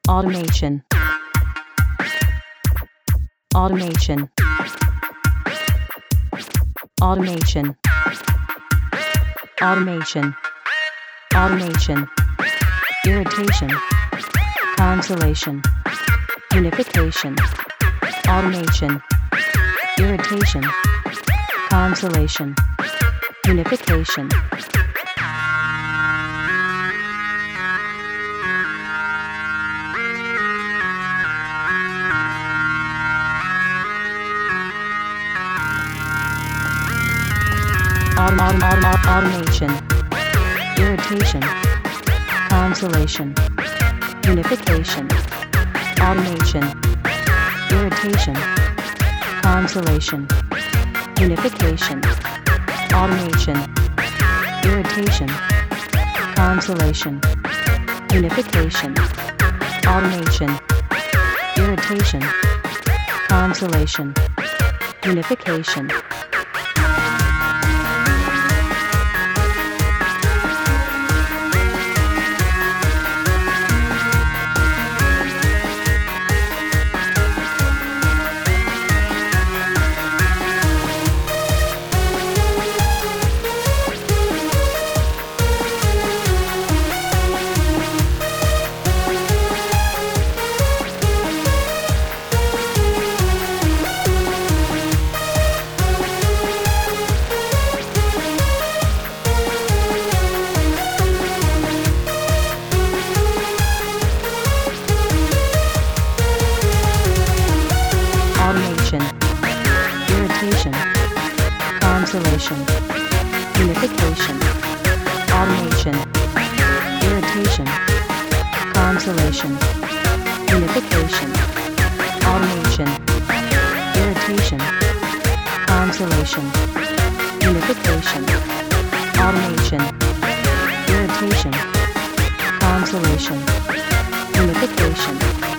automation, automation, automation, automation, automation, irritation, consolation, unification, automation, irritation, consolation, unification. Automation, irritation, consolation, unification, automation, irritation, consolation, unification, automation, irritation, consolation, unification, automation, irritation, consolation, unification. Automation, irritation, consolation, unification, automation, irritation, consolation, unification, automation, irritation, consolation, unification, automation, irritation, consolation, unification.